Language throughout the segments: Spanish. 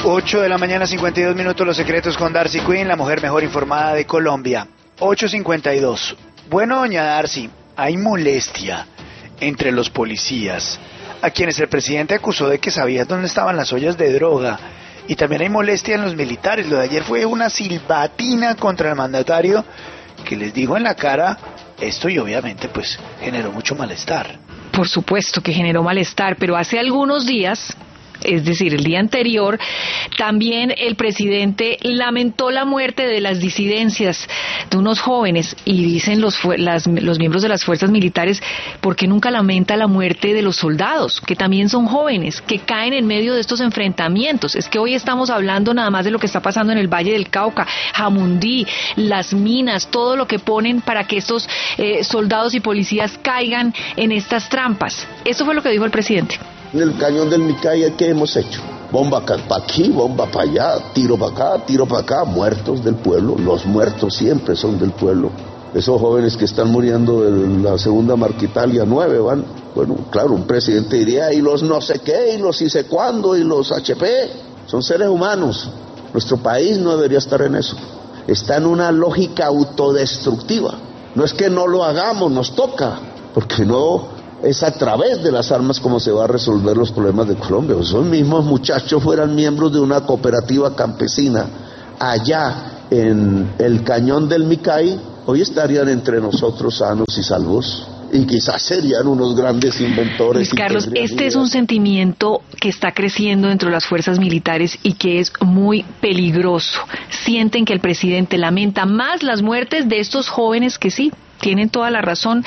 8 de la mañana, 52 minutos, Los Secretos con Darcy Quinn, la mujer mejor informada de Colombia. 8:52. Bueno, doña Darcy, hay molestia entre los policías, a quienes el presidente acusó de que sabían dónde estaban las ollas de droga. Y también hay molestia en los militares. Lo de ayer fue una silbatina contra el mandatario que les dijo en la cara esto y obviamente pues generó mucho malestar. Por supuesto que generó malestar, pero hace algunos días, es decir, el día anterior, también el presidente lamentó la muerte de las disidencias de unos jóvenes y dicen los miembros de las fuerzas militares, ¿por qué nunca lamenta la muerte de los soldados, que también son jóvenes, que caen en medio de estos enfrentamientos? Es que hoy estamos hablando nada más de lo que está pasando en el Valle del Cauca, Jamundí, las minas, todo lo que ponen para que estos soldados y policías caigan en estas trampas. Eso fue lo que dijo el presidente. En el cañón del Micaya, ¿qué hemos hecho? Bomba para aquí, bomba para allá, tiro para acá, muertos del pueblo. Los muertos siempre son del pueblo. Esos jóvenes que están muriendo de la segunda Marquitalia 9 van, bueno, claro, un presidente diría, y los no sé qué, y los y sé cuándo, y los HP, son seres humanos. Nuestro país no debería estar en eso. Está en una lógica autodestructiva. No es que no lo hagamos, nos toca, porque no es a través de las armas como se va a resolver los problemas de Colombia. Esos mismos muchachos fueran miembros de una cooperativa campesina allá en el cañón del Micay, hoy estarían entre nosotros sanos y salvos y quizás serían unos grandes inventores. Luis Carlos, este es un sentimiento que está creciendo dentro de las fuerzas militares y que es muy peligroso. Sienten que el presidente lamenta más las muertes de estos jóvenes que sí, tienen toda la razón,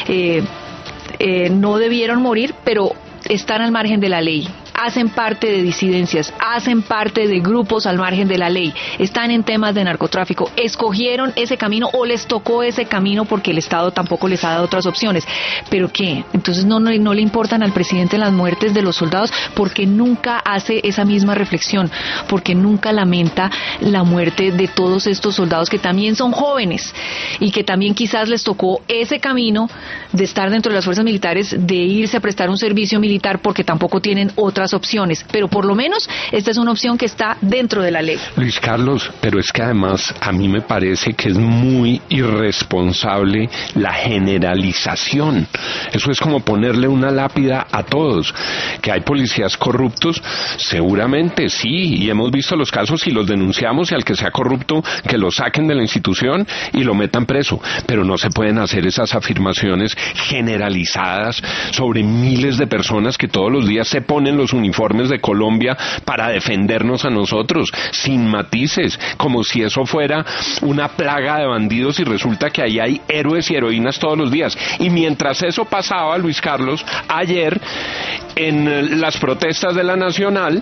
no debieron morir, pero están al margen de la ley, hacen parte de disidencias, hacen parte de grupos al margen de la ley, están en temas de narcotráfico, escogieron ese camino o les tocó ese camino porque el Estado tampoco les ha dado otras opciones. ¿Pero qué? Entonces no le importan al presidente las muertes de los soldados porque nunca hace esa misma reflexión, porque nunca lamenta la muerte de todos estos soldados que también son jóvenes y que también quizás les tocó ese camino de estar dentro de las fuerzas militares, de irse a prestar un servicio militar porque tampoco tienen otras opciones, pero por lo menos esta es una opción que está dentro de la ley. Luis Carlos, pero es que además a mí me parece que es muy irresponsable la generalización. Eso es como ponerle una lápida a todos. Que hay policías corruptos, seguramente sí, y hemos visto los casos y los denunciamos, y al que sea corrupto que lo saquen de la institución y lo metan preso, pero no se pueden hacer esas afirmaciones generalizadas sobre miles de personas que todos los días se ponen los uniformes de Colombia para defendernos a nosotros, sin matices, como si eso fuera una plaga de bandidos y resulta que ahí hay héroes y heroínas todos los días. Y mientras eso pasaba, Luis Carlos, ayer en las protestas de la Nacional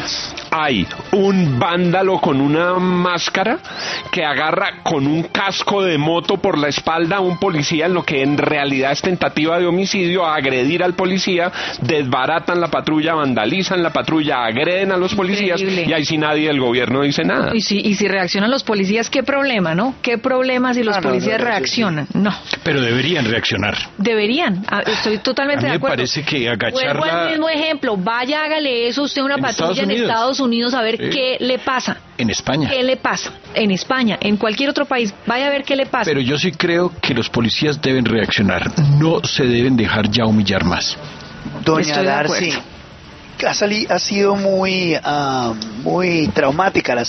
hay un vándalo con una máscara que agarra con un casco de moto por la espalda a un policía en lo que en realidad es tentativa de homicidio, a agredir al policía, desbaratan la patrulla, vandalizan la patrulla, agreden a los policías. Increíble. Y ahí sí nadie del gobierno dice nada. Y si reaccionan los policías, ¿qué problema, no? ¿Qué problema si los policías reaccionan? No. Pero deberían reaccionar. Deberían, estoy totalmente de acuerdo. A mí me parece que agachar Vuelvo al mismo ejemplo, vaya, hágale eso usted a una patrulla en Estados Unidos a ver qué le pasa. En España. ¿Qué le pasa? En España, en cualquier otro país, vaya a ver qué le pasa. Pero yo sí creo que los policías deben reaccionar, no se deben dejar ya humillar más. Doña Darcy, ha sido muy traumática la